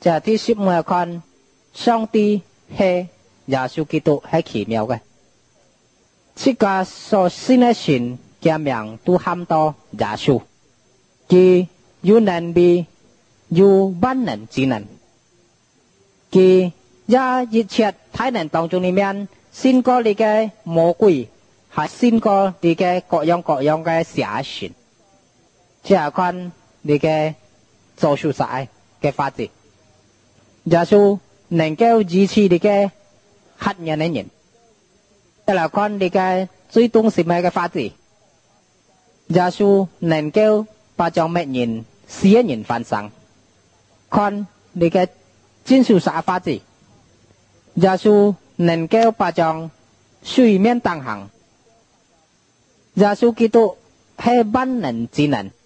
這第15看上帝係耶穌基督係奇妙嘅，這個所信的神嘅名都喊到耶穌，佢有能力，有萬能之能，佢也一切大能當中裏面勝過你嘅魔鬼，係勝過你嘅各樣各樣嘅邪神，這係看你嘅做事實嘅法則。耶穌能夠支持你嘅黑人的人，再來看你嘅最終是咩嘅法則。耶穌能夠把將乜人死人翻生，看你嘅真實實法則。耶穌能夠把將水面當行，耶穌基督係萬能之能。